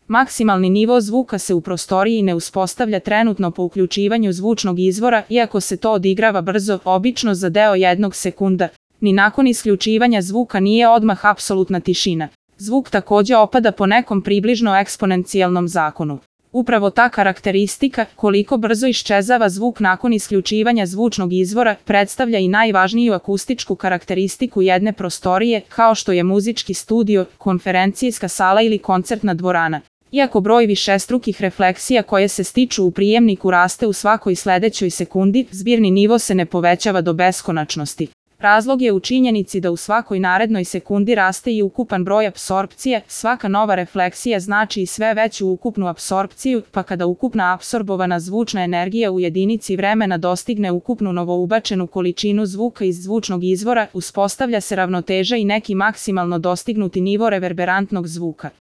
Maksimalni nivo zvuka se u prostoriji ne uspostavlja trenutno po uključivanju zvučnog izvora, iako se to odigrava brzo, obično za deo 1 sekunda. Ni nakon isključivanja zvuka nije odmah apsolutna tišina. Zvuk takođe opada po nekom približno eksponencijalnom zakonu. Upravo ta karakteristika, koliko brzo iščezava zvuk nakon isključivanja zvučnog izvora, predstavlja i najvažniju akustičku karakteristiku jedne prostorije, kao što je muzički studio, konferencijska sala ili koncertna dvorana. Iako broj višestrukih refleksija koje se stiču u prijemniku raste u svakoj sledećoj sekundi, zbirni nivo se ne povećava do beskonačnosti. Razlog je u činjenici da u svakoj narednoj sekundi raste i ukupan broj apsorpcije, svaka nova refleksija znači i sve veću ukupnu apsorpciju, pa kada ukupna apsorbovana zvučna energija u jedinici vremena dostigne ukupnu novoubačenu količinu zvuka iz zvučnog izvora, uspostavlja se ravnoteža i neki maksimalno dostignuti nivo reverberantnog zvuka.